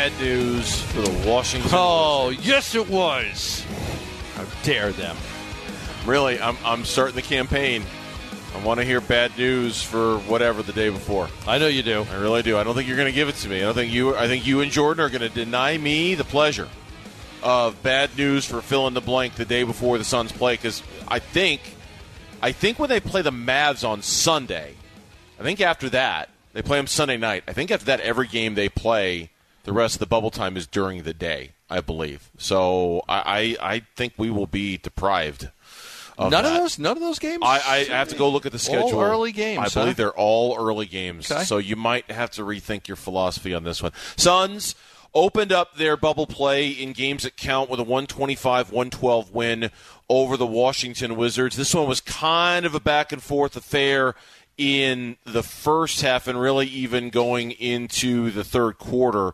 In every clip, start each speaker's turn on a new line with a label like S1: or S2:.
S1: bad news for the Washington Wizards.
S2: Yes, it was. How dare them.
S1: Really, I'm starting the campaign. I want to hear bad news for whatever the day before.
S2: I know you do.
S1: I really do. I don't think you're going to give it to me. I think you and Jordan are going to deny me the pleasure of bad news for fill in the blank the day before the Suns play, because I think when they play the Mavs on Sunday, I think after that, they play them Sunday night. I think after that, every game they play, the rest of the bubble time is during the day, I believe. So I think we will be deprived of
S2: None
S1: that.
S2: of those games?
S1: I have to go look at the schedule.
S2: All early games,
S1: I believe they're all early games.
S2: Okay.
S1: So you might have to rethink your philosophy on this one. Suns opened up their bubble play in games that count with a 125-112 win over the Washington Wizards. This one was kind of a back-and-forth affair in the first half and really even going into the third quarter.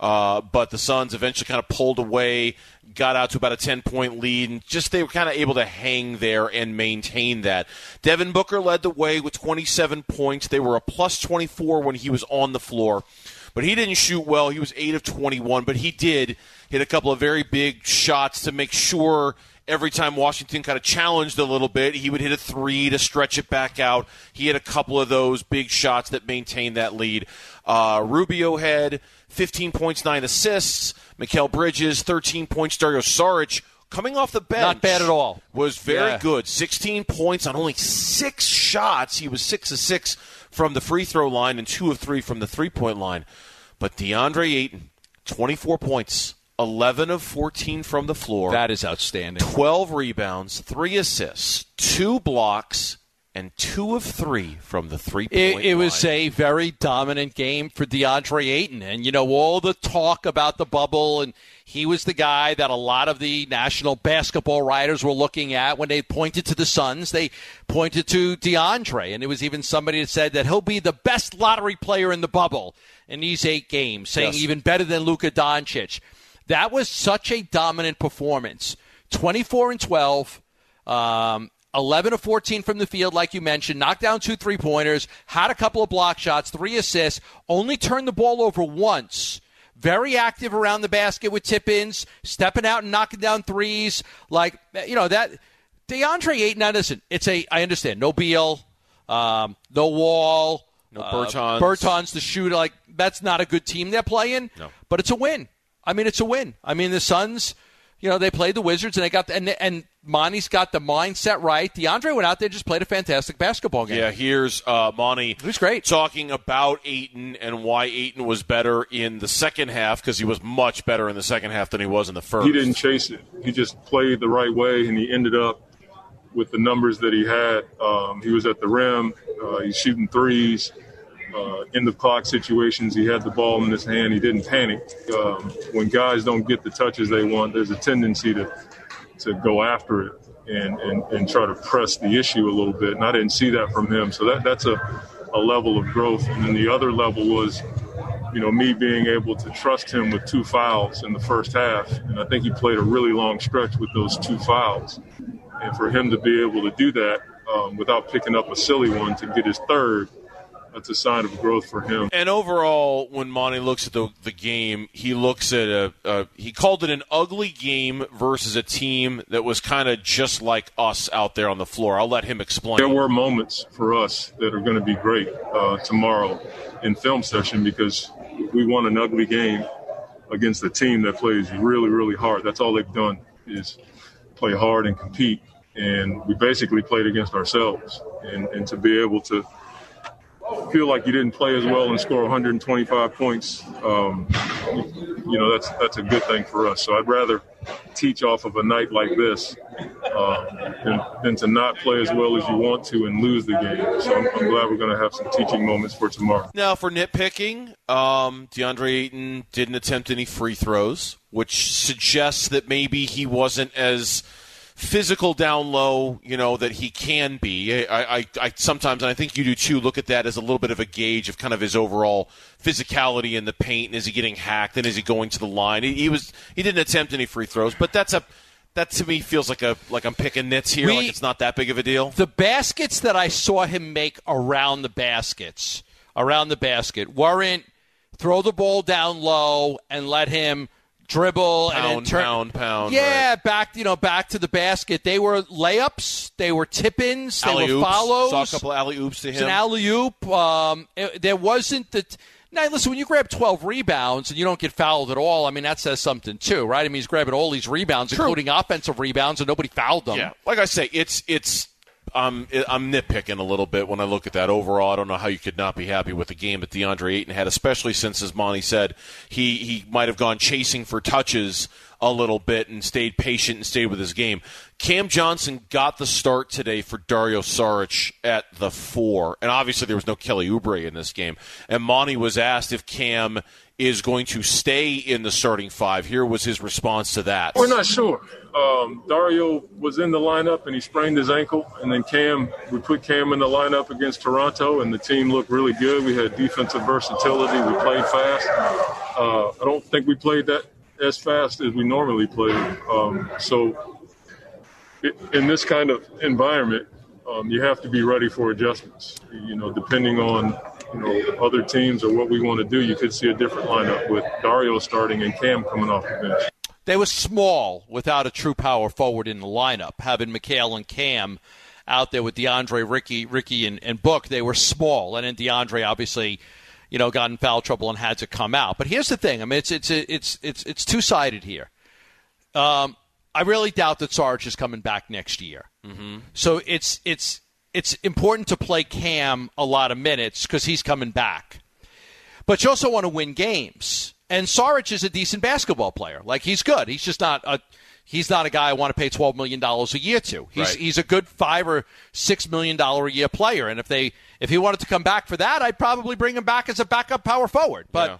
S1: But the Suns eventually kind of pulled away, got out to about a 10-point lead, and just they were kind of able to hang there and maintain that. Devin Booker led the way with 27 points. They were a plus 24 when he was on the floor. But he didn't shoot well. He was 8 of 21, but he did hit a couple of very big shots to make sure every time Washington kind of challenged a little bit, he would hit a three to stretch it back out. He had a couple of those big shots that maintained that lead. Rubio had 15 points, 9 assists. Mikal Bridges, 13 points. Dario Saric, coming off the bench.
S2: Not bad at all.
S1: Was very good. 16 points on only 6 shots. He was 6 of 6 from the free throw line and 2 of 3 from the three-point line. But DeAndre Ayton, 24 points. 11 of 14 from the floor.
S2: That is outstanding.
S1: 12 rebounds, 3 assists, 2 blocks, and 2 of 3 from the three-point line.
S2: It was a very dominant game for DeAndre Ayton. And, you know, all the talk about the bubble, and he was the guy that a lot of the national basketball writers were looking at when they pointed to the Suns. They pointed to DeAndre, and it was even somebody that said that he'll be the best lottery player in the bubble in these 8 games, saying even better than Luka Doncic. That was such a dominant performance. 24 and 12, 11 of 14 from the field, like you mentioned, knocked down 2 3-pointers, had a couple of block shots, 3 assists, only turned the ball over once. Very active around the basket with tip-ins, stepping out and knocking down threes. Like, you know, that DeAndre Ayton, now listen, I understand, no Beal, no Wall,
S1: no Bertans.
S2: Bertans to shoot. Like, that's not a good team they're playing, but it's a win. I mean, it's a win. I mean, the Suns, you know, they played the Wizards, and they got and Monty's got the mindset right. DeAndre went out there and just played a fantastic basketball game.
S1: Yeah, here's Monty.
S2: He was great.
S1: Talking about Ayton and why Ayton was better in the second half, because he was much better in the second half than he was in the first.
S3: He didn't chase it. He just played the right way, and he ended up with the numbers that he had. He was at the rim. He's shooting threes. End of clock situations, he had the ball in his hand. He didn't panic. When guys don't get the touches they want, there's a tendency to go after it and try to press the issue a little bit. And I didn't see that from him. So that's a level of growth. And then the other level was, you know, me being able to trust him with 2 fouls in the first half. And I think he played a really long stretch with those 2 fouls. And for him to be able to do that without picking up a silly one to get his third, that's a sign of growth for him.
S1: And overall, when Monty looks at the game, he looks at he called it an ugly game versus a team that was kind of just like us out there on the floor. I'll let him explain.
S3: There were moments for us that are going to be great tomorrow in film session, because we won an ugly game against a team that plays really, really hard. That's all they've done is play hard and compete. And we basically played against ourselves. And to be able to feel like you didn't play as well and score 125 points, you know, that's a good thing for us. So I'd rather teach off of a night like this than to not play as well as you want to and lose the game. So I'm glad we're going to have some teaching moments for tomorrow.
S1: Now, for nitpicking, DeAndre Ayton didn't attempt any free throws, which suggests that maybe he wasn't as physical down low, you know, that he can be. I sometimes, and I think you do too, look at that as a little bit of a gauge of kind of his overall physicality in the paint. And is he getting hacked? And is he going to the line? He didn't attempt any free throws, but that to me feels like I'm picking nits here. Like it's not that big of a deal.
S2: The baskets that I saw him make around the basket weren't throw the ball down low and let him dribble and then turn.
S1: Pound.
S2: Yeah,
S1: right.
S2: back to the basket. They were layups. They were tip-ins. They were follows.
S1: Saw a couple of alley-oops to him.
S2: It's an alley-oop. There wasn't the now, listen, when you grab 12 rebounds and you don't get fouled at all, I mean, that says something too, right? I mean, he's grabbing all these rebounds, including offensive rebounds, and nobody fouled them.
S1: Yeah, like I say, I'm nitpicking a little bit when I look at that. Overall, I don't know how you could not be happy with the game that DeAndre Ayton had, especially since, as Monty said, he might have gone chasing for touches a little bit and stayed patient and stayed with his game. Cam Johnson got the start today for Dario Saric at the 4, and obviously there was no Kelly Oubre in this game. And Monty was asked if Cam is going to stay in the starting 5. Here was his response to that.
S3: We're not sure. Dario was in the lineup and he sprained his ankle, and then we put Cam in the lineup against Toronto, and the team looked really good. We had defensive versatility. We played fast. I don't think we played that as fast as we normally play. In this kind of environment, you have to be ready for adjustments. Depending on other teams or what we want to do, you could see a different lineup with Dario starting and Cam coming off the bench.
S2: They were small without a true power forward in the lineup. Having Mikal and Cam out there with DeAndre, Ricky, and Book, they were small. And then DeAndre obviously got in foul trouble and had to come out. But here's the thing. I mean, it's two-sided here. I really doubt that Sarge is coming back next year. Mm-hmm. So it's important to play Cam a lot of minutes because he's coming back. But you also want to win games. And Saric is a decent basketball player. Like, he's good. He's just not a guy I want to pay $12 million a year to. He's a good $5 or $6 million a year player. And if he wanted to come back for that, I'd probably bring him back as a backup power forward. But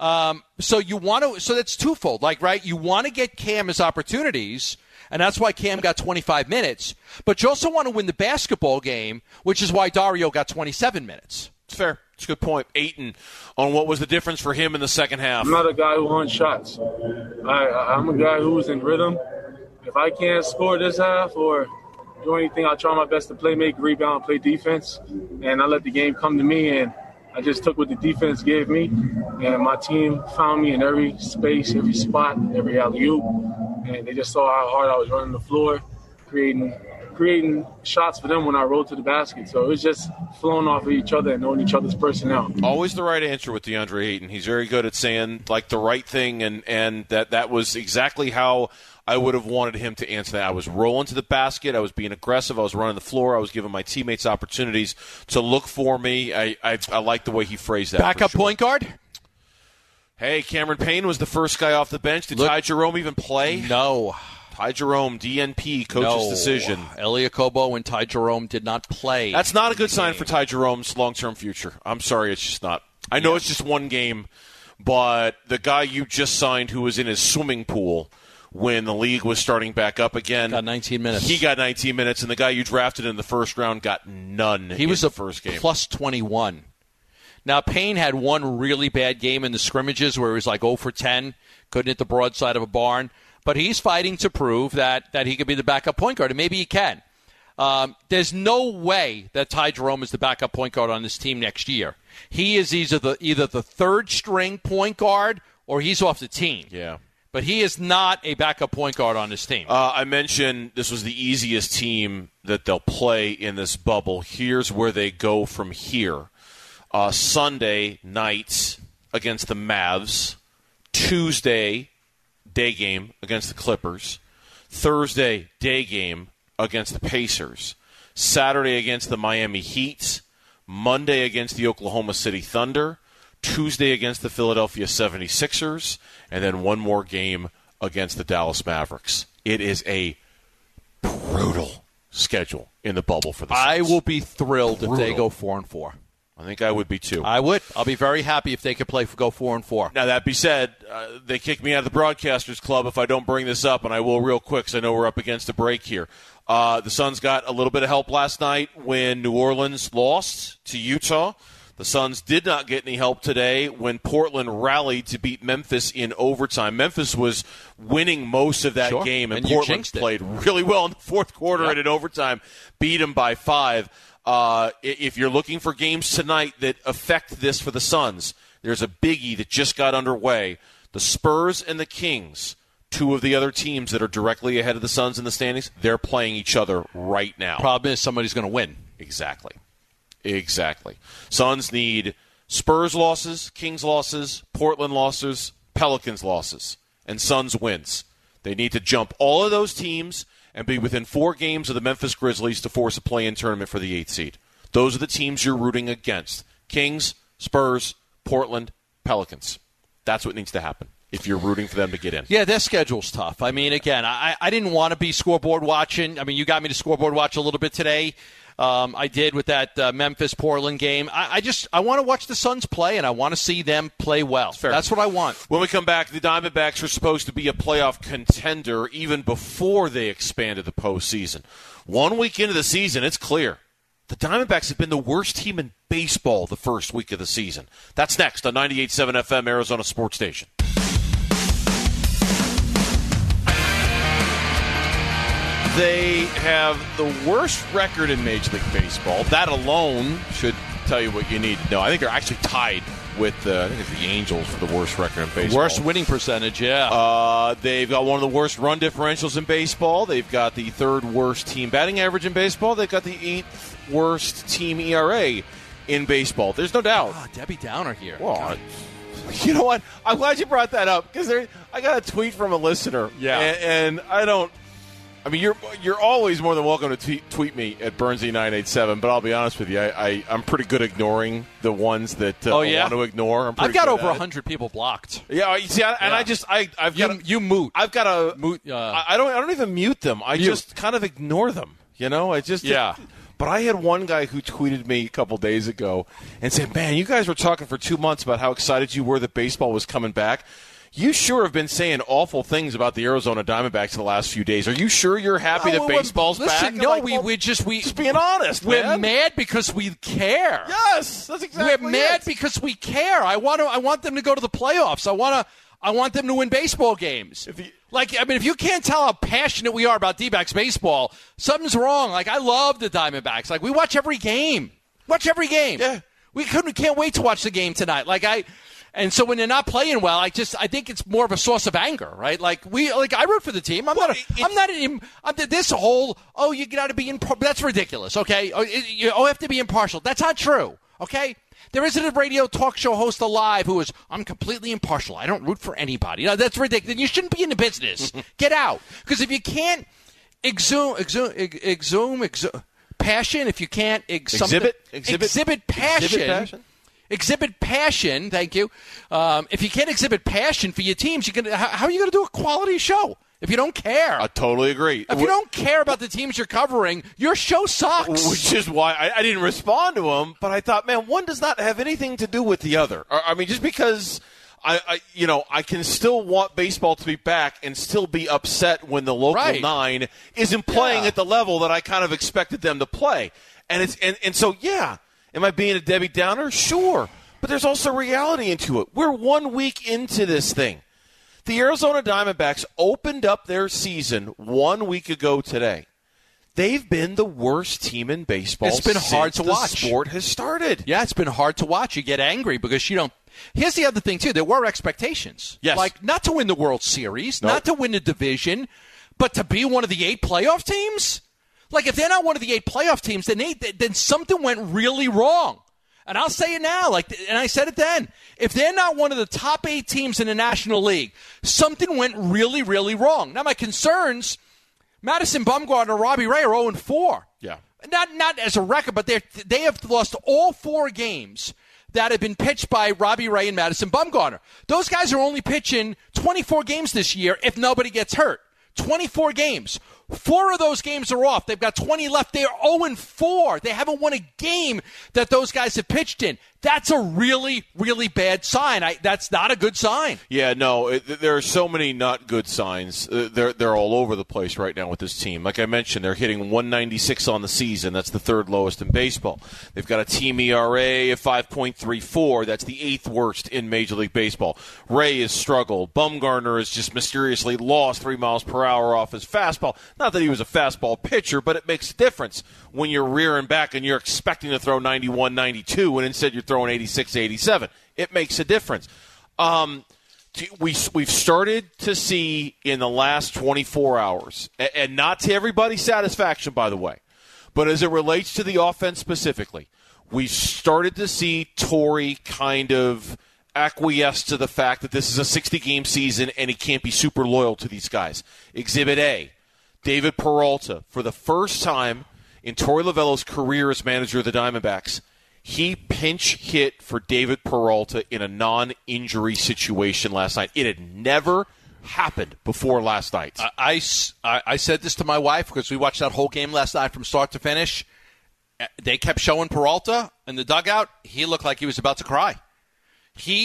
S2: so that's twofold. Like, right, you want to get Cam his opportunities, and that's why Cam got 25 minutes. But you also want to win the basketball game, which is why Dario got 27 minutes.
S1: It's fair. It's a good point. Ayton, on what was the difference for him in the second half?
S4: I'm not a guy who hunts shots. I'm a guy who's in rhythm. If I can't score this half or do anything, I'll try my best to play, make, rebound, play defense, and I let the game come to me, and I just took what the defense gave me, and my team found me in every space, every spot, every alley-oop, and they just saw how hard I was running the floor, creating shots for them when I rolled to the basket. So it was just flowing off of each other and knowing each other's personnel.
S1: Always the right answer with DeAndre Ayton. He's very good at saying the right thing, and that was exactly how I would have wanted him to answer that. I was rolling to the basket. I was being aggressive. I was running the floor. I was giving my teammates opportunities to look for me. I like the way he phrased that.
S2: Backup point guard?
S1: Hey, Cameron Payne was the first guy off the bench. Did Ty Jerome even play?
S2: No.
S1: Ty Jerome, DNP, coach's decision.
S2: Elie Okobo and Ty Jerome did not play.
S1: That's not a good sign for Ty Jerome's long-term future. I'm sorry, it's just not. I know it's just one game, but the guy you just signed who was in his swimming pool when the league was starting back up again.
S2: Got 19 minutes.
S1: He got 19 minutes, and the guy you drafted in the first round got none.
S2: He was
S1: the first game.
S2: Plus 21. Now, Payne had one really bad game in the scrimmages where he was like 0 for 10, couldn't hit the broadside of a barn. But he's fighting to prove that he could be the backup point guard, and maybe he can. There's no way that Ty Jerome is the backup point guard on this team next year. He is either the third-string point guard or he's off the team.
S1: Yeah.
S2: But he is not a backup point guard on this team.
S1: I mentioned this was the easiest team that they'll play in this bubble. Here's where they go from here. Sunday night against the Mavs. Tuesday day game against the Clippers. Thursday day game against the Pacers. Saturday against the Miami Heat. Monday against the Oklahoma City Thunder. Tuesday against the Philadelphia 76ers. And then one more game against the Dallas Mavericks. It is a brutal schedule in the bubble for the Suns.
S2: I will be thrilled if they go 4-4.
S1: I think I would be too.
S2: I would. I'll be very happy if they could go 4-4.
S1: Now, that be said, they kick me out of the Broadcasters Club if I don't bring this up, and I will real quick because I know we're up against a break here. The Suns got a little bit of help last night when New Orleans lost to Utah. The Suns did not get any help today when Portland rallied to beat Memphis in overtime. Memphis was winning most of that game, and Portland played really well in the fourth quarter and in overtime, beat them by 5. If you're looking for games tonight that affect this for the Suns, there's a biggie that just got underway. The Spurs and the Kings, two of the other teams that are directly ahead of the Suns in the standings, they're playing each other right now.
S2: Problem is somebody's going to win.
S1: Exactly. Suns need Spurs losses, Kings losses, Portland losses, Pelicans losses, and Suns wins. They need to jump all of those teams and be within 4 games of the Memphis Grizzlies to force a play-in tournament for the 8th seed. Those are the teams you're rooting against. Kings, Spurs, Portland, Pelicans. That's what needs to happen if you're rooting for them to get in.
S2: Yeah, their schedule's tough. I mean, again, I didn't want to be scoreboard watching. I mean, you got me to scoreboard watch a little bit today. I did with that Memphis-Portland game. I want to watch the Suns play, and I want to see them play well. That's what I want.
S1: When we come back, the Diamondbacks were supposed to be a playoff contender even before they expanded the postseason. 1 week into the season, it's clear. The Diamondbacks have been the worst team in baseball the first week of the season. That's next on 98.7 FM, Arizona Sports Station. They have the worst record in Major League Baseball. That alone should tell you what you need to know. I think they're actually tied with the Angels for the worst record in baseball.
S2: Worst winning percentage, yeah.
S1: They've got one of the worst run differentials in baseball. They've got the 3rd worst team batting average in baseball. They've got the 8th worst team ERA in baseball. There's no doubt.
S2: Debbie Downer here.
S1: Well, you know what? I'm glad you brought that up because I got a tweet from a listener.
S2: Yeah.
S1: And I don't. I mean, you're always more than welcome to tweet me at Bernsey987, but I'll be honest with you, I'm pretty good ignoring the ones that I want to ignore.
S2: I've got over 100 people blocked.
S1: Yeah, you see, I've got
S2: you mute.
S1: I've got a mute. I don't even mute them. I just kind of ignore them. You know, But I had one guy who tweeted me a couple days ago and said, "Man, you guys were talking for 2 months about how excited you were that baseball was coming back. You sure have been saying awful things about the Arizona Diamondbacks in the last few days. Are you sure you're happy that baseball's back?"
S2: No,
S1: we're just being honest.
S2: We're mad because we care.
S1: Yes, that's exactly.
S2: We're mad because we care. I want them to go to the playoffs. I want them to win baseball games. If you can't tell how passionate we are about D-backs baseball, something's wrong. Like, I love the Diamondbacks. Like, we watch every game. Yeah. We can't wait to watch the game tonight. And so when they're not playing well, I think it's more of a source of anger, right? I root for the team. You got to be impartial. That's ridiculous, okay? You have to be impartial. That's not true, okay? There isn't a radio talk show host alive who is, I'm completely impartial. I don't root for anybody. That's ridiculous. You shouldn't be in the business. Get out. Because if you can't exhume passion, if you can't exhibit passion. Exhibit passion, thank you. If you can't exhibit passion for your teams, how are you going to do a quality show if you don't care?
S1: I totally agree.
S2: If you don't care about the teams you're covering, your show sucks.
S1: Which is why I didn't respond to him, but I thought, man, one does not have anything to do with the other. I mean, just because I can still want baseball to be back and still be upset when the local 9 isn't playing at the level that I kind of expected them to play. And so, yeah. Am I being a Debbie Downer? Sure. But there's also reality into it. We're 1 week into this thing. The Arizona Diamondbacks opened up their season 1 week ago today. They've been the worst team in baseball.
S2: It's been hard to watch.
S1: The sport has started.
S2: Yeah, it's been hard to watch. You get angry because you don't. Here's the other thing, too. There were expectations.
S1: Yes.
S2: Like, not to win the World Series, not to win the division, but to be one of the 8 playoff teams? Like, if they're not one of the 8 playoff teams, then something went really wrong. And I'll say it now, and I said it then. If they're not one of the top 8 teams in the National League, something went really, really wrong. Now, my concerns, Madison Bumgarner and Robbie Ray are 0-4.
S1: Yeah.
S2: Not as a record, but they have lost all 4 games that have been pitched by Robbie Ray and Madison Bumgarner. Those guys are only pitching 24 games this year if nobody gets hurt. 24 games. 4 of those games are off. They've got 20 left. They are 0-4. They haven't won a game that those guys have pitched in. That's a really, really bad sign. That's not a good sign.
S1: Yeah, no, there are so many not good signs. They're all over the place right now with this team. Like I mentioned, they're hitting 196 on the season. That's the 3rd lowest in baseball. They've got a team ERA of 5.34. That's the 8th worst in Major League Baseball. Ray has struggled. Bumgarner has just mysteriously lost 3 miles per hour off his fastball. Not that he was a fastball pitcher, but it makes a difference when you're rearing back and you're expecting to throw 91, 92, and instead you're throwing 86, 87. It makes a difference. We've started to see in the last 24 hours, and not to everybody's satisfaction, by the way, but as it relates to the offense specifically, we started to see Torrey kind of acquiesce to the fact that this is a 60-game season and he can't be super loyal to these guys. Exhibit A, David Peralta, for the first time in Torey Lovullo's career as manager of the Diamondbacks, he pinch hit for David Peralta in a non-injury situation last night. It had never happened before last night.
S2: I said this to my wife because we watched that whole game last night from start to finish. They kept showing Peralta in the dugout. He looked like he was about to cry. He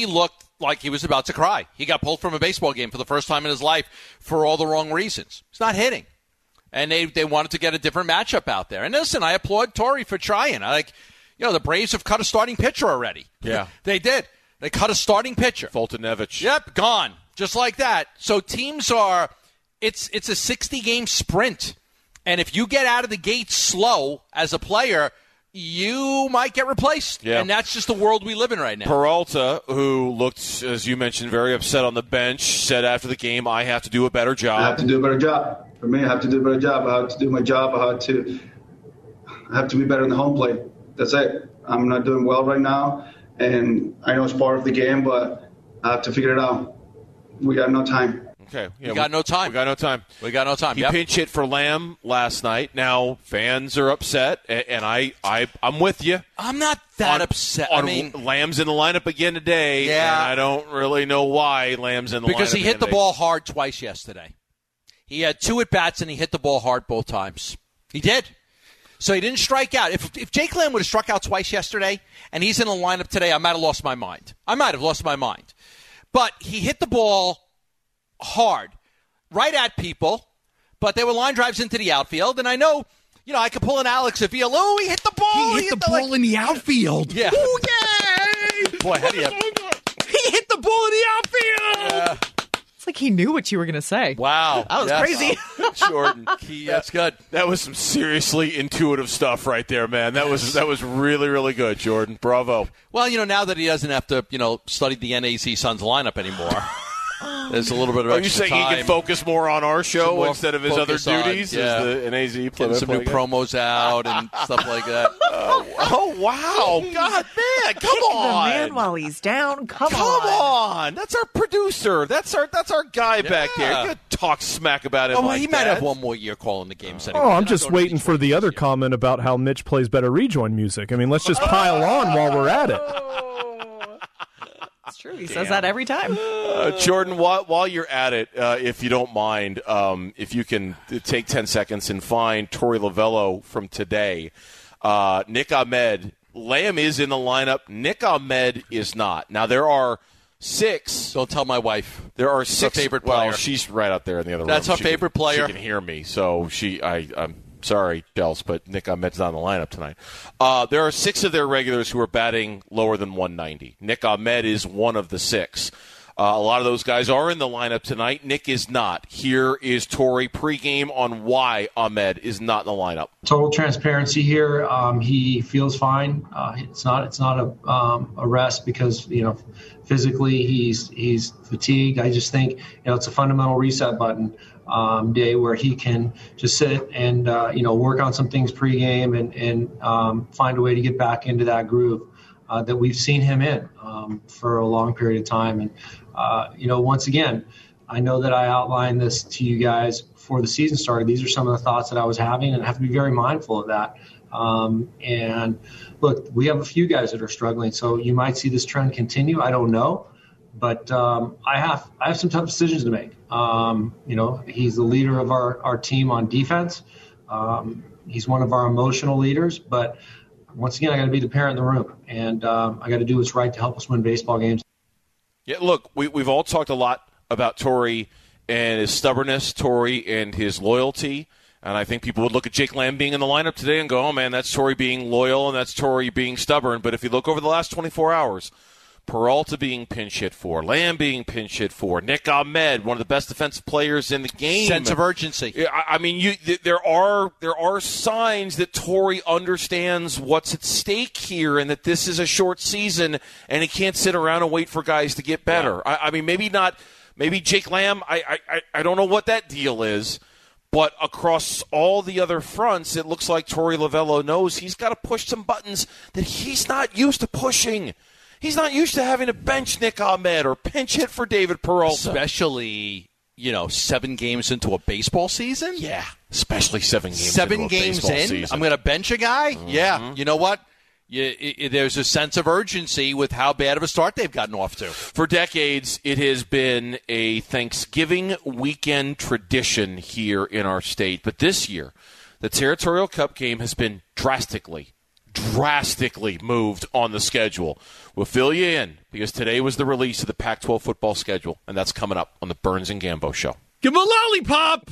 S2: got pulled from a baseball game for the first time in his life for all the wrong reasons. He's not hitting. And they wanted to get a different matchup out there. And listen, I applaud Torrey for trying. The Braves have cut a starting pitcher already.
S1: Yeah.
S2: They did. They cut a starting pitcher.
S1: Foltynewicz.
S2: Yep, gone. Just like that. So teams it's a 60-game sprint. And if you get out of the gate slow as a player, you might get replaced.
S1: Yeah.
S2: And that's just the world we live in right now.
S1: Peralta, who looked, as you mentioned, very upset on the bench, said after the game, I have to do a better job.
S5: I have to do a better job. For me, I have to do a better job. I have to do my job. I have to be better in the home plate. That's it. I'm not doing well right now, and I know it's part of the game, but I have to figure it out. We got no time.
S1: Okay. Yeah,
S2: we got no time.
S1: We got no time. He pinch hit for Lamb last night. Now fans are upset, and I'm with you.
S2: I'm not that upset.
S1: Lamb's in the lineup again today, and I don't really know why Lamb's in the lineup
S2: because he hit the ball hard twice yesterday. He had 2 at-bats, and he hit the ball hard both times. He did. So he didn't strike out. If Jake Lamb would have struck out twice yesterday, and he's in the lineup today, I might have lost my mind. But he hit the ball hard, right at people, but they were line drives into the outfield, and I know, I could pull an Alex Avila. Oh, he hit the ball.
S6: He hit the ball in the outfield.
S2: Yeah.
S6: Oh, yay!
S2: Boy, how do you...
S6: He hit the ball in the outfield.
S2: Yeah.
S7: It's like he knew what you were going to say.
S2: Wow.
S7: That was crazy.
S1: Jordan.
S2: That's good.
S1: That was some seriously intuitive stuff right there, man. That was really, really good, Jordan. Bravo.
S2: Well, now that he doesn't have to, study the NAZ Suns lineup anymore, there's a little bit of extra
S1: you saying
S2: time.
S1: he can focus more on our show instead of his other duties?
S2: Yeah.
S1: As the NAZ
S2: Getting some new promos out and stuff like that.
S1: Oh, wow. God, man, come on.
S7: The man while he's down. Come
S1: on. That's our producer. That's our guy back there. You could talk smack about him
S2: he might have one more year calling the games anyway.
S8: Oh, I'm just waiting for the other comment about how Mitch plays better rejoin music. I mean, let's just pile on while we're at it.
S7: It's true. He says that every time.
S1: Jordan, while you're at it, if you don't mind, if you can take 10 seconds and find Torey Lovullo from today. Nick Ahmed, Lamb is in the lineup. Nick Ahmed is not. Now, there are 6.
S2: Don't tell my wife.
S1: There are 6.
S2: Her favorite player.
S1: Well, she's right out there in the other room.
S2: That's her favorite player.
S1: She can hear me, so I'm sorry, Chels, but Nick Ahmed's not in the lineup tonight. There are 6 of their regulars who are batting lower than 190. Nick Ahmed is one of the 6. A lot of those guys are in the lineup tonight. Nick is not. Here is Torrey pregame on why Ahmed is not in the lineup.
S9: Total transparency here. He feels fine. It's not a rest because physically he's fatigued. I just think it's a fundamental reset button day where he can just sit and work on some things pregame and find a way to get back into that groove that we've seen him in for a long period of time. And once again, I know that I outlined this to you guys before the season started. These are some of the thoughts that I was having, and I have to be very mindful of that. And look, we have a few guys that are struggling, so you might see this trend continue. I don't know, but I have some tough decisions to make. He's the leader of our team on defense. He's one of our emotional leaders, but once again, I got to be the parent in the room, and I got to do what's right to help us win baseball games.
S1: Yeah, look, we've all talked a lot about Torrey and his stubbornness, Torrey and his loyalty, and I think people would look at Jake Lamb being in the lineup today and go, oh, man, that's Torrey being loyal and that's Torrey being stubborn. But if you look over the last 24 hours, Peralta being pinch hit for, Lamb being pinch hit for, Nick Ahmed, one of the best defensive players in the game.
S2: Sense of urgency.
S1: I mean, there are signs that Torrey understands what's at stake here, and that this is a short season, and he can't sit around and wait for guys to get better. Yeah. I mean, maybe not. Maybe Jake Lamb. I don't know what that deal is. But across all the other fronts, it looks like Torey Lovello knows he's got to push some buttons that he's not used to pushing. He's not used to having to bench Nick Ahmed or pinch hit for David Peralta.
S2: Especially, 7 games into a baseball season?
S1: Yeah, especially 7 games
S2: 7
S1: into a
S2: games
S1: baseball
S2: in?
S1: season.
S2: I'm going to bench a guy?
S1: Mm-hmm.
S2: Yeah. You know what? There's a sense of urgency with how bad of a start they've gotten off to.
S1: For decades, it has been a Thanksgiving weekend tradition here in our state. But this year, the Territorial Cup game has been drastically moved on the schedule. We'll fill you in because today was the release of the Pac-12 football schedule, and that's coming up on the Burns and Gambo Show.
S6: Give him a lollipop!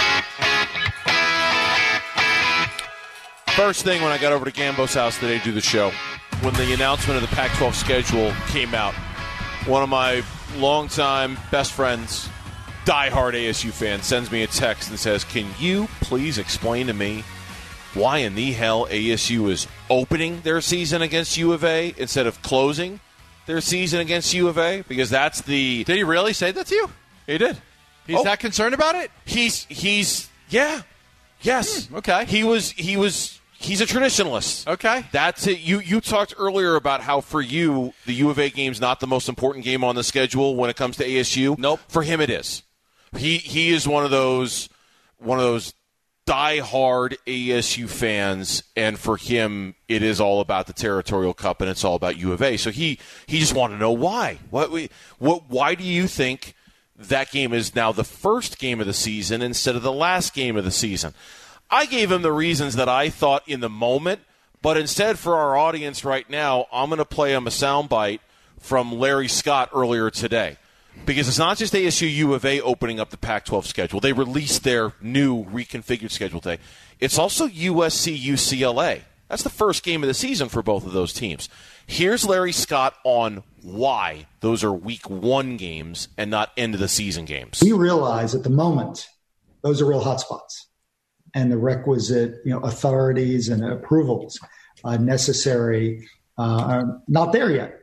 S1: First thing when I got over to Gambo's house today to do the show, when the announcement of the Pac-12 schedule came out, one of my longtime best friends, diehard ASU fan, sends me a text and says, "Can you please explain to me why in the hell ASU is opening their season against U of A instead of closing their season against U of A?" Because that's the...
S2: Did he really say that to you?
S1: He did.
S2: He's that concerned about it?
S1: Yes.
S2: Okay.
S1: He's a traditionalist.
S2: Okay.
S1: That's it. You talked earlier about how for you the U of A game's not the most important game on the schedule when it comes to ASU.
S2: Nope.
S1: For him it is. He is one of those diehard ASU fans, and for him it is all about the Territorial Cup and it's all about U of A. So he just wanted to know why. Why do you think that game is now the first game of the season instead of the last game of the season? I gave him the reasons that I thought in the moment, but instead for our audience right now, I'm going to play him a soundbite from Larry Scott earlier today. Because it's not just ASU U of A opening up the Pac-12 schedule. They released their new reconfigured schedule today. It's also USC UCLA. That's the first game of the season for both of those teams. Here's Larry Scott on why those are week 1 games and not end of the season games.
S10: We realize at the moment those are real hotspots, and the requisite authorities and approvals necessary are not there yet.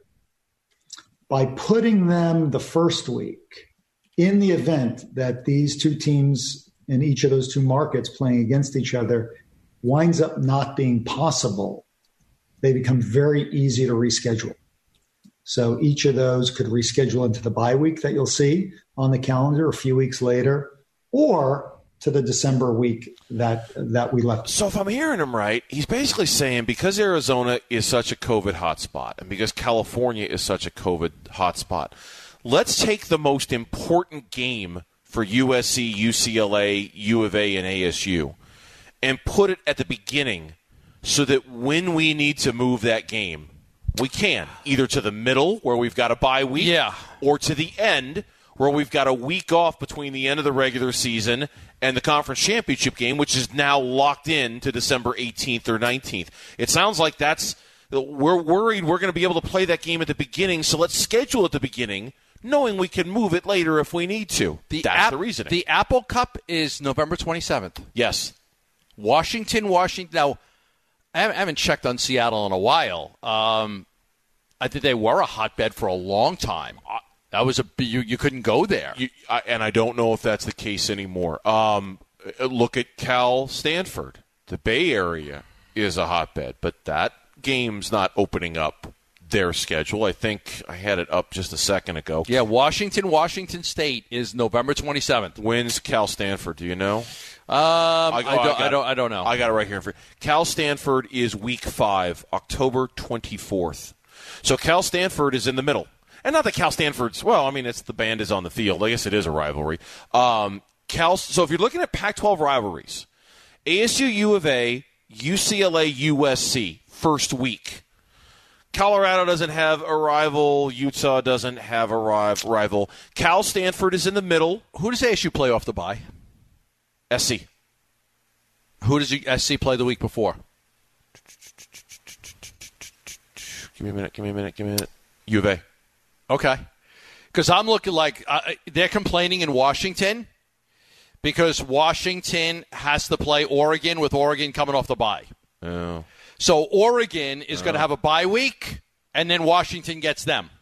S10: By putting them the first week, in the event that these two teams in each of those two markets playing against each other winds up not being possible, they become very easy to reschedule. So each of those could reschedule into the bye week that you'll see on the calendar a few weeks later, or to the December week that we left.
S1: So if I'm hearing him right, he's basically saying because Arizona is such a COVID hotspot and because California is such a COVID hotspot, let's take the most important game for USC, UCLA, U of A, and ASU and put it at the beginning so that when we need to move that game, we can, either to the middle where we've got a bye week or to the end where we've got a week off between the end of the regular season and the conference championship game, which is now locked in to December 18th or 19th. It sounds like we're worried we're going to be able to play that game at the beginning, so let's schedule at the beginning, knowing we can move it later if we need to. That's the reasoning.
S2: The Apple Cup is November 27th.
S1: Yes.
S2: Washington. Now, I haven't checked on Seattle in a while. I think they were a hotbed for a long time. That was you couldn't go there.
S1: And I don't know if that's the case anymore. Look at Cal Stanford. The Bay Area is a hotbed, but that game's not opening up their schedule. I think I had it up just a second ago.
S2: Yeah, Washington State is November 27th.
S1: When's Cal Stanford? Do you know?
S2: I don't know.
S1: I got it right here. Cal Stanford is week 5, October 24th. So Cal Stanford is in the middle. And not that Cal Stanford's, it's the band is on the field. I guess it is a rivalry. So if you're looking at Pac-12 rivalries, ASU U of A, UCLA USC, first week. Colorado doesn't have a rival. Utah doesn't have a rival. Cal Stanford is in the middle.
S2: Who does ASU play off the bye?
S1: SC.
S2: Who does SC play the week before?
S1: Give me a minute. U of A.
S2: Okay. Because I'm looking like they're complaining in Washington because Washington has to play Oregon with Oregon coming off the bye.
S1: Oh.
S2: So Oregon is going to have a bye week, and then Washington gets them.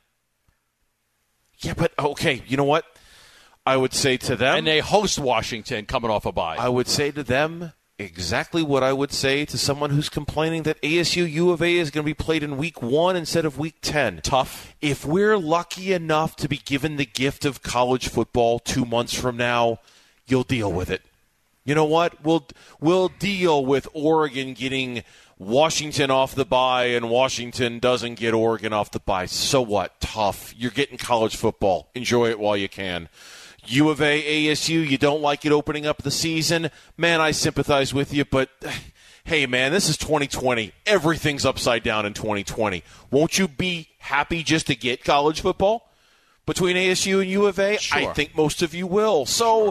S1: Yeah, but okay, you know what? I would say to them...
S2: And they host Washington coming off a bye.
S1: I would say to them exactly what I would say to someone who's complaining that ASU U of A is going to be played in week 1 instead of week 10.
S2: Tough.
S1: If we're lucky enough to be given the gift of college football 2 months from now, you'll deal with it. You know what? We'll deal with Oregon getting Washington off the bye and Washington doesn't get Oregon off the bye. So what? Tough. You're getting college football. Enjoy it while you can. U of A, ASU, you don't like it opening up the season. Man, I sympathize with you, but hey, man, this is 2020. Everything's upside down in 2020. Won't you be happy just to get college football between ASU and U of A?
S2: Sure.
S1: I think most of you will. So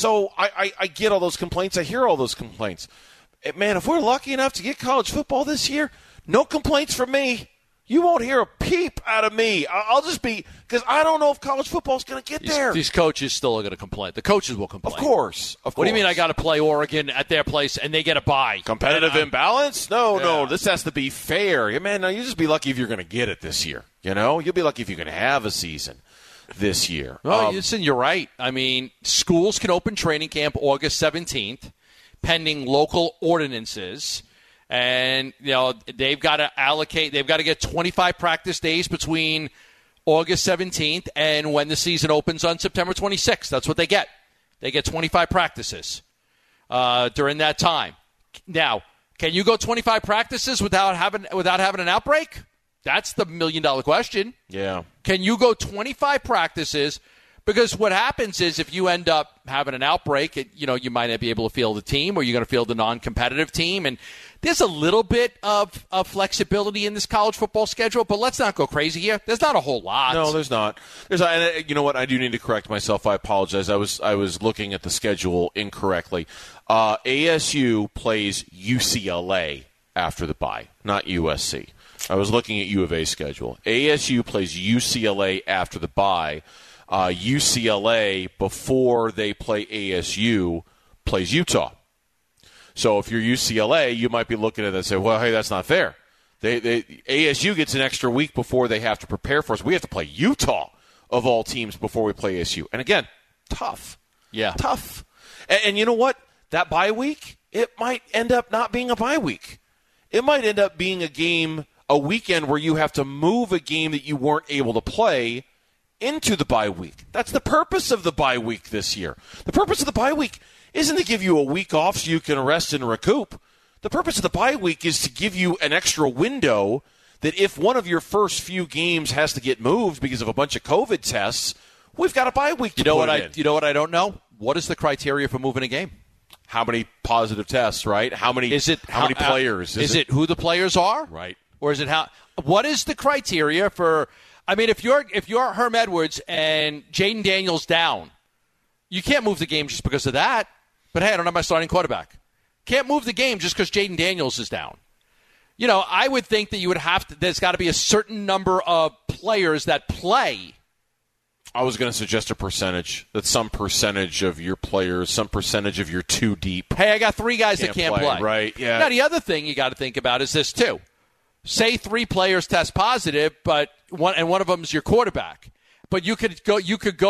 S1: I get all those complaints. I hear all those complaints. Man, if we're lucky enough to get college football this year, no complaints from me. You won't hear a peep out of me. I'll just be – because I don't know if college football is going to get there.
S2: These coaches still are going to complain. The coaches will complain.
S1: Of course.
S2: What do you mean I got to play Oregon at their place and they get a bye?
S1: Competitive imbalance? No. This has to be fair. Yeah, man, you just be lucky if you're going to get it this year. You know? You'll be lucky if you can have a season this year.
S2: Well, listen, you're right. I mean, schools can open training camp August 17th, pending local ordinances. And, you know, they've got to allocate, they've got to get 25 practice days between August 17th and when the season opens on September 26th. That's what they get. They get 25 practices during that time. Now, can you go 25 practices without having an outbreak? That's the $1 million question.
S1: Yeah.
S2: Can you go 25 practices? Because what happens is if you end up having an outbreak, you might not be able to field the team or you're going to field a non-competitive team. And there's a little bit of flexibility in this college football schedule, but let's not go crazy here. There's not a whole lot.
S1: No, there's not. And you know what? I do need to correct myself. I apologize. I was looking at the schedule incorrectly. ASU plays UCLA after the bye, not USC. I was looking at U of A's schedule. ASU plays UCLA after the bye. UCLA, before they play ASU, plays Utah. So if you're UCLA, you might be looking at it and say, well, hey, that's not fair. ASU gets an extra week before they have to prepare for us. We have to play Utah, of all teams, before we play ASU. And again, tough.
S2: Yeah.
S1: Tough. And you know what? That bye week, it might end up not being a bye week. It might end up being a weekend where you have to move a game that you weren't able to play into the bye week. That's the purpose of the bye week this year. The purpose of the bye week isn't to give you a week off so you can rest and recoup. The purpose of the bye week is to give you an extra window that if one of your first few games has to get moved because of a bunch of COVID tests, we've got a bye week to put in.
S2: You know what I don't know? What is the criteria for moving a game?
S1: How many positive tests, right? How many players?
S2: Is it who the players are?
S1: Right.
S2: Or is it what is the criteria for I mean, if you're Herm Edwards and Jaden Daniels down, you can't move the game just because of that. But hey, I don't have my starting quarterback. Can't move the game just because Jaden Daniels is down. You know, I would think that you would have to. There's got to be a certain number of players that play.
S1: I was going to suggest a percentage. That some percentage of your players, some percentage of your too deep.
S2: Hey, I got 3 guys that can't play.
S1: Right? Yeah.
S2: Now the other thing you got to think about is this too. Say 3 players test positive, but one of them is your quarterback. But you could go to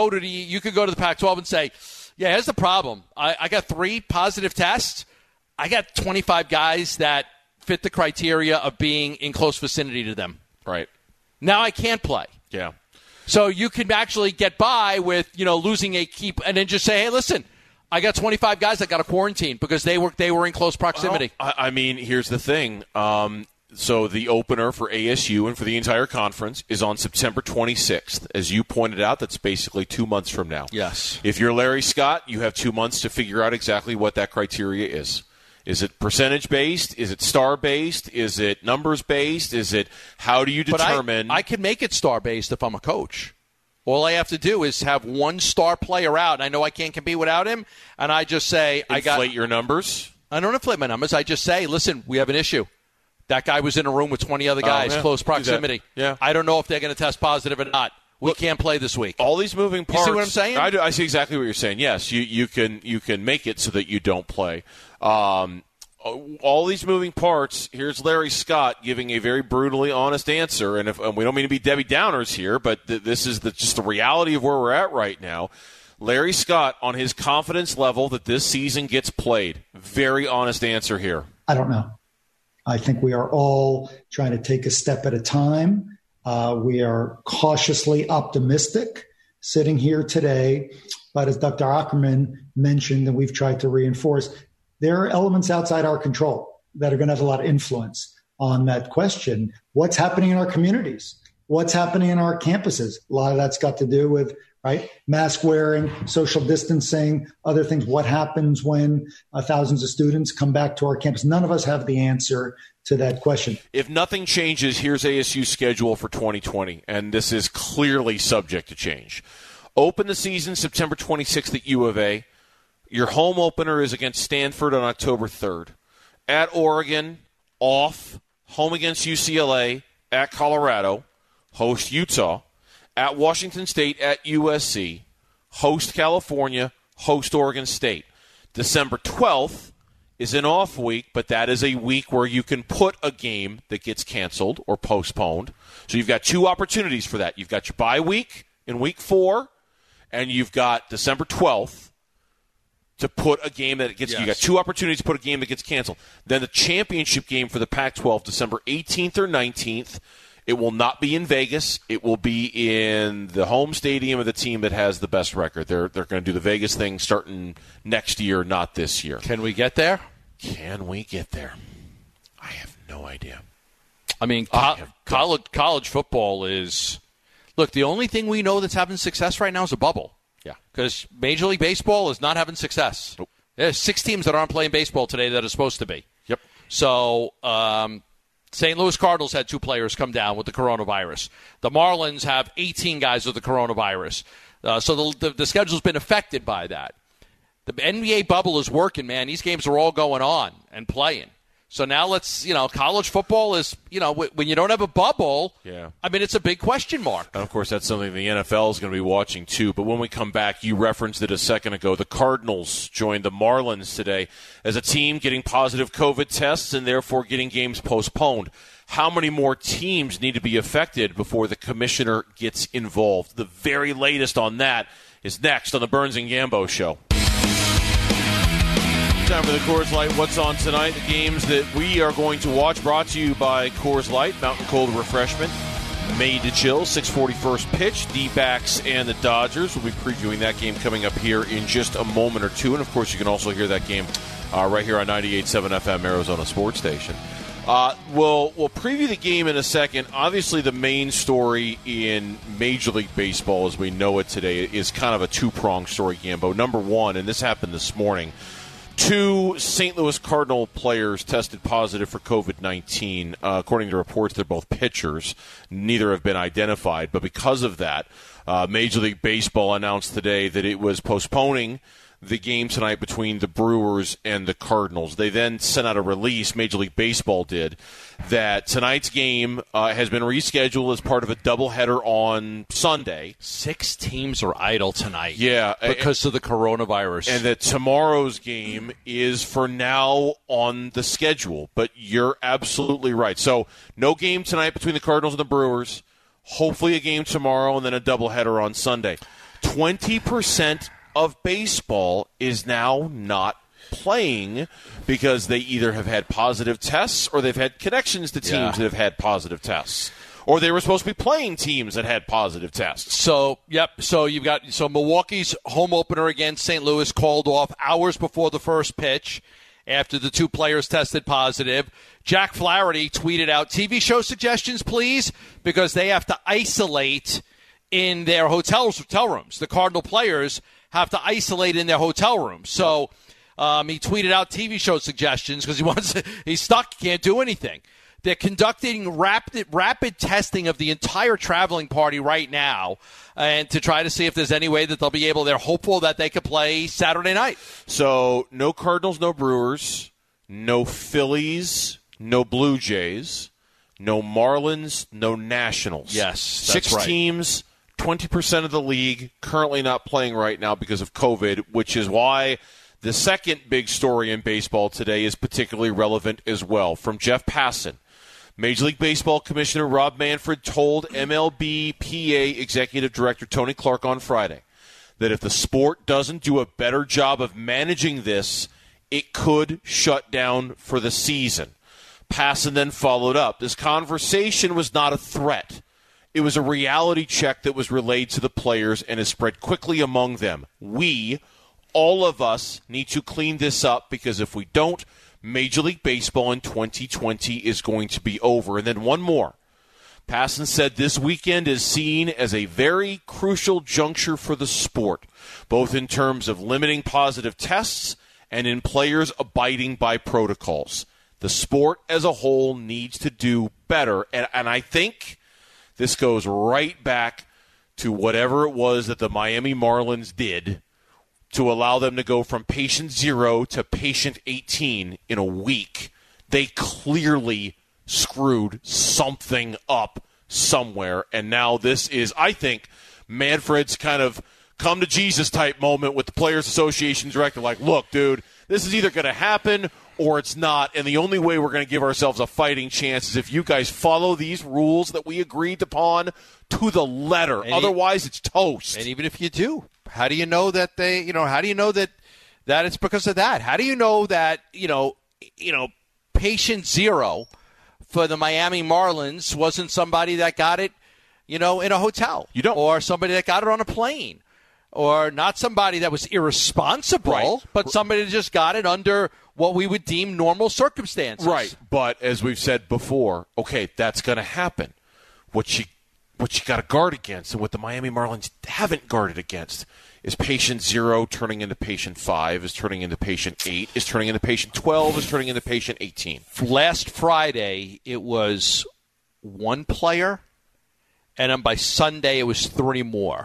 S2: the Pac-12 and say, yeah, here's the problem. I got 3 positive tests. I got 25 guys that fit the criteria of being in close vicinity to them.
S1: Right.
S2: Now I can't play.
S1: Yeah.
S2: So you can actually get by with, losing a keep and then just say, hey, listen, I got 25 guys that got a quarantine because they were in close proximity.
S1: Well, I mean, here's the thing. So the opener for ASU and for the entire conference is on September 26th. As you pointed out, that's basically 2 months from now.
S2: Yes.
S1: If you're Larry Scott, you have 2 months to figure out exactly what that criteria is. Is it percentage-based? Is it star-based? Is it numbers-based? Is it how do you determine?
S2: But I can make it star-based if I'm a coach. All I have to do is have one star player out, and I know I can't compete without him, and I just say
S1: inflate your numbers?
S2: I don't inflate my numbers. I just say, listen, we have an issue. That guy was in a room with 20 other guys, close proximity.
S1: Yeah.
S2: I don't know if they're going to test positive or not. we can't play this week.
S1: All these moving parts.
S2: You see what I'm saying?
S1: I do. I see exactly what you're saying. Yes, you can make it so that you don't play. All these moving parts. Here's Larry Scott giving a very brutally honest answer, and we don't mean to be Debbie Downers here, but this is just the reality of where we're at right now. Larry Scott on his confidence level that this season gets played. Very honest answer here.
S10: I don't know. I think we are all trying to take a step at a time. We are cautiously optimistic sitting here today. But as Dr. Ackerman mentioned, and we've tried to reinforce, there are elements outside our control that are going to have a lot of influence on that question. What's happening in our communities? What's happening in our campuses? A lot of that's got to do with mask wearing, social distancing, other things. What happens when thousands of students come back to our campus? None of us have the answer to that question.
S1: If nothing changes, here's ASU's schedule for 2020, and this is clearly subject to change. Open the season September 26th at U of A. Your home opener is against Stanford on October 3rd. At Oregon, off. Home against UCLA. At Colorado. Host Utah. At Washington State, at USC, host California, host Oregon State. December 12th is an off week, but that is a week where you can put a game that gets canceled or postponed. So you've got two opportunities for that. You've got your bye week in week 4, and you've got December 12th to put a game that gets. Yes. You got two opportunities to put a game that gets canceled. Then the championship game for the Pac-12, December 18th or 19th. It will not be in Vegas. It will be in the home stadium of the team that has the best record. They're going to do the Vegas thing starting next year, not this year.
S2: Can we get there?
S1: Can we get there? I have no idea.
S2: I mean, college football is – look, the only thing we know that's having success right now is a bubble.
S1: Yeah.
S2: Because Major League Baseball is not having success.
S1: Nope.
S2: There's 6 teams that aren't playing baseball today that are supposed to be.
S1: Yep.
S2: So St. Louis Cardinals had 2 players come down with the coronavirus. The Marlins have 18 guys with the coronavirus. So the schedule's been affected by that. The NBA bubble is working, man. These games are all going on and playing. So now college football is, when you don't have a bubble, I mean, it's a big question mark.
S1: And, of course, that's something the NFL is going to be watching, too. But when we come back, you referenced it a second ago. The Cardinals joined the Marlins today as a team getting positive COVID tests and therefore getting games postponed. How many more teams need to be affected before the commissioner gets involved? The very latest on that is next on the Burns and Gambo Show. Time for the Coors Light What's On Tonight, the games that we are going to watch, brought to you by Coors Light, Mountain Cold Refreshment, made to chill, 6:41 pitch, D-backs and the Dodgers. We'll be previewing that game coming up here in just a moment or two, and of course you can also hear that game right here on 98.7 FM Arizona Sports Station. We'll preview the game in a second. Obviously the main story in Major League Baseball as we know it today is kind of a two-pronged story, Gambo. Number one, and this happened this morning, 2 St. Louis Cardinal players tested positive for COVID-19. According to reports, they're both pitchers. Neither have been identified. But because of that, Major League Baseball announced today that it was postponing the game tonight between the Brewers and the Cardinals. They then sent out a release, Major League Baseball did, that tonight's game has been rescheduled as part of a doubleheader on Sunday.
S2: 6 teams are idle tonight.
S1: Yeah.
S2: Because of the coronavirus.
S1: And that tomorrow's game is for now on the schedule. But you're absolutely right. So no game tonight between the Cardinals and the Brewers. Hopefully a game tomorrow and then a doubleheader on Sunday. 20% of baseball is now not playing because they either have had positive tests or they've had connections to teams that have had positive tests. Or they were supposed to be playing teams that had positive tests.
S2: So you've got Milwaukee's home opener against St. Louis called off hours before the first pitch after the 2 players tested positive. Jack Flaherty tweeted out, TV show suggestions, please, because they have to isolate in their hotel rooms. The Cardinal players have to isolate in their hotel rooms. So he tweeted out TV show suggestions because he's stuck, he can't do anything. They're conducting rapid testing of the entire traveling party right now and to try to see if there's any way that they'll be able, they're hopeful that they could play Saturday night.
S1: So no Cardinals, no Brewers, no Phillies, no Blue Jays, no Marlins, no Nationals.
S2: Yes, that's
S1: 6
S2: right.
S1: teams, 20% of the league currently not playing right now because of COVID, which is why the second big story in baseball today is particularly relevant as well. From Jeff Passan, Major League Baseball Commissioner Rob Manfred told MLB PA Executive Director Tony Clark on Friday that if the sport doesn't do a better job of managing this, it could shut down for the season. Passan then followed up. This conversation was not a threat. It was a reality check that was relayed to the players and is spread quickly among them. All of us need to clean this up because if we don't, Major League Baseball in 2020 is going to be over. And then one more. Passan said this weekend is seen as a very crucial juncture for the sport, both in terms of limiting positive tests and in players abiding by protocols. The sport as a whole needs to do better. And I think this goes right back to whatever it was that the Miami Marlins did to allow them to go from patient 0 to patient 18 in a week. They clearly screwed something up somewhere. And now this is, I think, Manfred's kind of come to Jesus type moment with the Players Association director. Like, look, dude, this is either going to happen or it's not. And the only way we're going to give ourselves a fighting chance is if you guys follow these rules that we agreed upon to the letter. Otherwise, it's toast.
S2: And even if you do, how do you know that how do you know that it's because of that? How do you know that, patient 0 for the Miami Marlins wasn't somebody that got it, in a hotel?
S1: You don't.
S2: Or somebody that got it on a plane. Or not somebody that was irresponsible,
S1: right,
S2: but somebody that just got it under what we would deem normal circumstances.
S1: Right. But as we've said before, okay, that's going to happen. What you got to guard against, and what the Miami Marlins haven't guarded against, is patient 0 turning into patient 5, is turning into patient 8, is turning into patient 12, is turning into patient 18.
S2: Last Friday, it was one player, and then by Sunday, it was 3 more.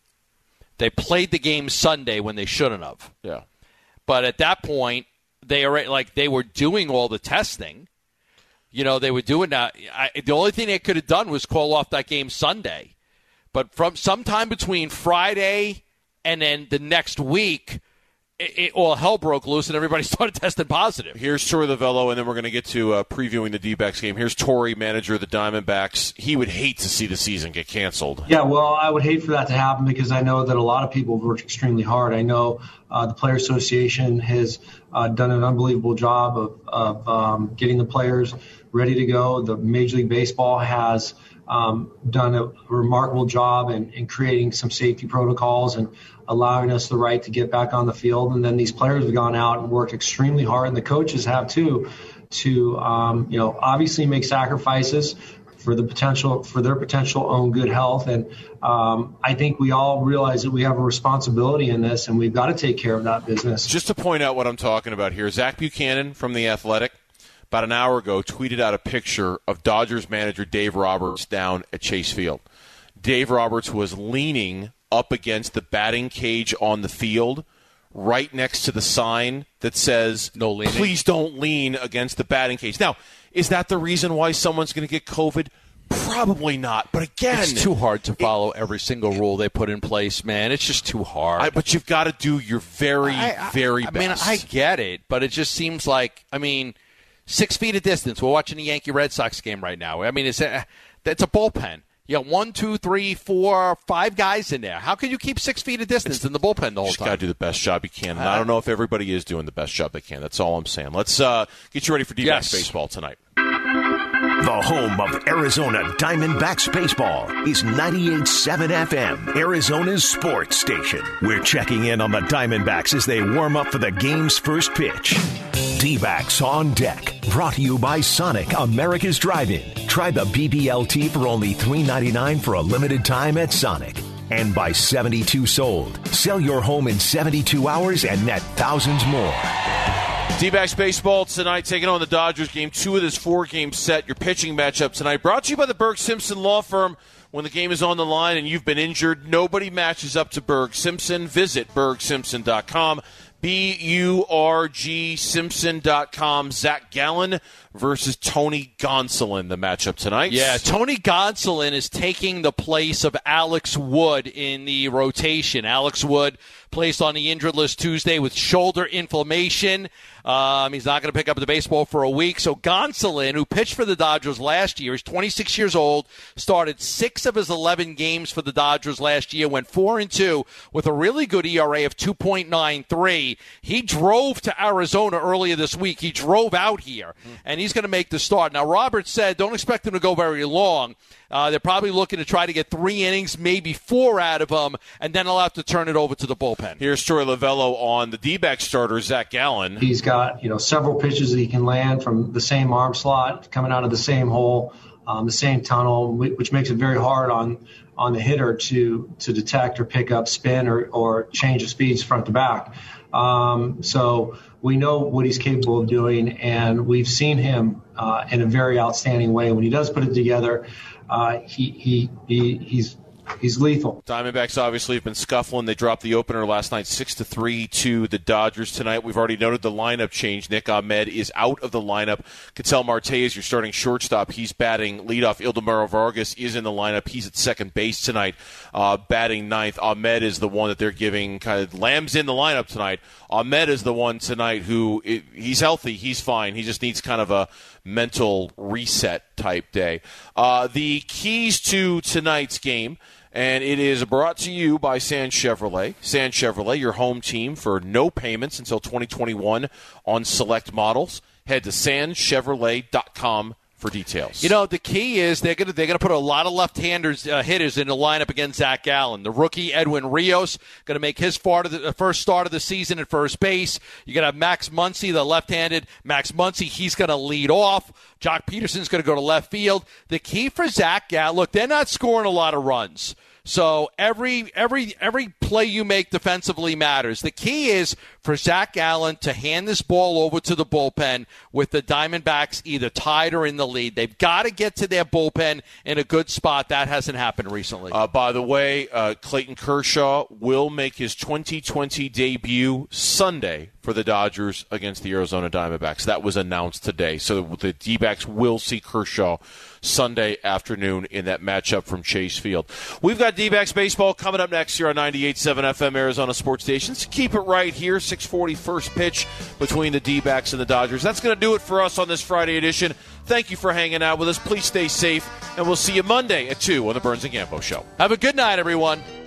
S2: They played the game Sunday when they shouldn't have.
S1: Yeah.
S2: But at that point, they were doing all the testing. They were doing that. The only thing they could have done was call off that game Sunday. But from sometime between Friday and then the next week, all hell broke loose and everybody started testing positive.
S1: Here's Torey Lovullo, and then we're going to get to previewing the D-backs game. Here's Torey, manager of the Diamondbacks. He would hate to see the season get canceled.
S9: Yeah, well, I would hate for that to happen because I know that a lot of people have worked extremely hard. I know the Players Association has done an unbelievable job of getting the players ready to go. The Major League Baseball has done a remarkable job in creating some safety protocols and allowing us the right to get back on the field. And then these players have gone out and worked extremely hard, and the coaches have too, to obviously make sacrifices for their potential own good health. And I think we all realize that we have a responsibility in this, and we've got to take care of that business.
S1: Just to point out what I'm talking about here, Zach Buchanan from The Athletic, about an hour ago, tweeted out a picture of Dodgers manager Dave Roberts down at Chase Field. Dave Roberts was leaning up against the batting cage on the field, right next to the sign that says,
S2: "No leaning.
S1: Please don't lean against the batting cage." Now, is that the reason why someone's going to get COVID? Probably not. But again,
S2: it's too hard to follow every single rule they put in place, man. It's just too hard.
S1: But you've got to do your very best.
S2: I mean, I get it, but it just seems like, 6 feet of distance. We're watching the Yankee-Red Sox game right now. That's a bullpen. You got 1, 2, 3, 4, 5 guys in there. How can you keep 6 feet of distance in the bullpen the whole time?
S1: You just got to do the best job you can. And I don't know if everybody is doing the best job they can. That's all I'm saying. Let's get you ready for D-backs baseball tonight.
S11: The home of Arizona Diamondbacks baseball is 98.7 FM, Arizona's sports station. We're checking in on the Diamondbacks as they warm up for the game's first pitch. D-backs on deck, brought to you by Sonic, America's Drive-In. Try the BBLT for only $3.99 for a limited time at Sonic. And by 72 Sold. Sell your home in 72 hours and net thousands more.
S1: D-backs baseball tonight, taking on the Dodgers. Game 2 of this 4-game set. Your pitching matchup tonight, brought to you by the Berg Simpson Law Firm. When the game is on the line and you've been injured, nobody matches up to Berg Simpson. Visit BergSimpson.com. BURG Simpson.com. Zach Gallen versus Tony Gonsolin, the matchup tonight.
S2: Yeah, Tony Gonsolin is taking the place of Alex Wood in the rotation. Alex Wood placed on the injured list Tuesday with shoulder inflammation. He's not going to pick up the baseball for a week. So Gonsolin, who pitched for the Dodgers last year, he's 26 years old, started 6 of his 11 games for the Dodgers last year, went 4-2 with a really good ERA of 2.93. He drove to Arizona earlier this week. He drove out here, and he's going to make the start. Now, Roberts said don't expect him to go very long. They're probably looking to try to get 3 innings, maybe 4 out of him, and then he'll have to turn it over to the bullpen.
S1: Here's Troy Lavello on the D-back starter, Zach Gallen.
S9: He's got several pitches that he can land from the same arm slot, coming out of the same hole, the same tunnel, which makes it very hard on the hitter to detect or pick up spin or change of speeds front to back. So we know what he's capable of doing, and we've seen him in a very outstanding way. When he does put it together, he's lethal.
S1: Diamondbacks obviously have been scuffling. They dropped the opener last night 6-3 to the Dodgers tonight. We've already noted the lineup change. Nick Ahmed is out of the lineup. Ketel Marte is your starting shortstop. He's batting leadoff. Ildemaro Vargas is in the lineup. He's at second base tonight, batting ninth. Ahmed is the one that they're giving kind of Lamb's in the lineup tonight. Ahmed is the one tonight who he's healthy. He's fine. He just needs kind of a mental reset type day. The keys to tonight's game, and it is brought to you by Sand Chevrolet. Sand Chevrolet, your home team for no payments until 2021 on select models. Head to sandchevrolet.com for details.
S2: The key is they're going to put a lot of left-handers hitters in the lineup against Zach Gallen. The rookie Edwin Rios going to make his first start of the season at first base. You're going to have Max Muncy, the left-handed Max Muncy. He's going to lead off. Jock Peterson's going to go to left field. The key for Zach Gallen, look, they're not scoring a lot of runs. So every play you make defensively matters. The key is for Zach Gallen to hand this ball over to the bullpen with the Diamondbacks either tied or in the lead. They've got to get to their bullpen in a good spot. That hasn't happened recently.
S1: By the way, Clayton Kershaw will make his 2020 debut Sunday for the Dodgers against the Arizona Diamondbacks. That was announced today. So the D-backs will see Kershaw Sunday afternoon in that matchup from Chase Field. We've got D-backs baseball coming up next here on 98.7 FM Arizona Sports Stations. Keep it right here, 6:40 first pitch between the D-backs and the Dodgers. That's going to do it for us on this Friday edition. Thank you for hanging out with us. Please stay safe, and we'll see you Monday at 2 on the Burns and Gambo Show.
S2: Have a good night, everyone.